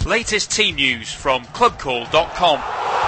Latest team news from clubcall.com.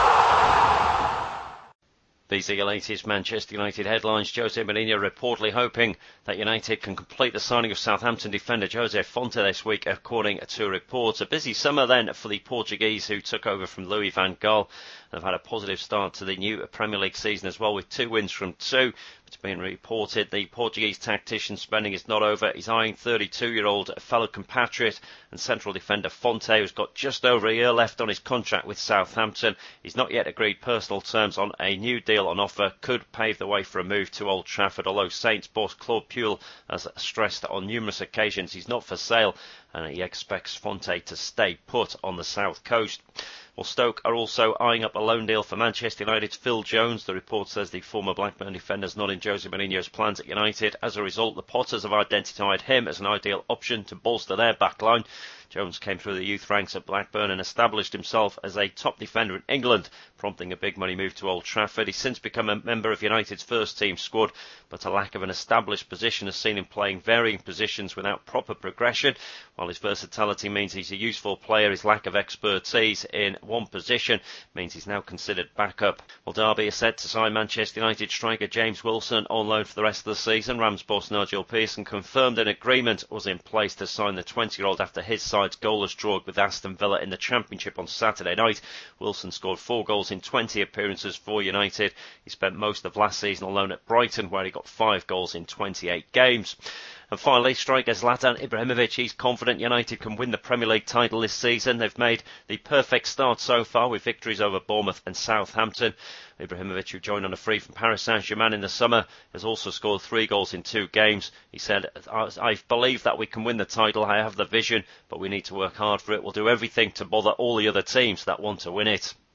These are your latest Manchester United headlines. Jose Mourinho reportedly hoping that United can complete the signing of Southampton defender Jose Fonte this week, according to reports. A busy summer then for the Portuguese, who took over from Louis van Gaal. They've had a positive start to the new Premier League season as well, with 2 wins from 2. It's been reported the Portuguese tactician's spending is not over. He's eyeing 32-year-old fellow compatriot and central defender Fonte, who's got just over a year left on his contract with Southampton. He's not yet agreed personal terms on a new deal on offer. Could pave the way for a move to Old Trafford, although Saints boss Claude Puel has stressed on numerous occasions he's not for sale, and he expects Fonte to stay put on the south coast. Well, Stoke are also eyeing up a loan deal for Manchester United's Phil Jones. The report says the former Blackburn defender is not in Jose Mourinho's plans at United. As a result, the Potters have identified him as an ideal option to bolster their backline. Jones came through the youth ranks at Blackburn and established himself as a top defender in England, prompting a big money move to Old Trafford. He's since become a member of United's first team squad, but a lack of an established position has seen him playing varying positions without proper progression. While his versatility means he's a useful player, his lack of expertise in one position means he's now considered backup. Well, Derby is set to sign Manchester United striker James Wilson on loan for the rest of the season. Rams boss Nigel Pearson confirmed an agreement was in place to sign the 20-year-old after his side's goalless draw with Aston Villa in the Championship on Saturday night. Wilson scored 4 goals in 20 appearances for United. He spent most of last season on loan at Brighton, where he got 5 goals in 28 games. And finally, striker Zlatan Ibrahimovic, he's confident United can win the Premier League title this season. They've made the perfect start so far with victories over Bournemouth and Southampton. Ibrahimovic, who joined on a free from Paris Saint-Germain in the summer, has also scored 3 goals in 2 games. He said, I believe that we can win the title. I have the vision, but we need to work hard for it. We'll do everything to bother all the other teams that want to win it.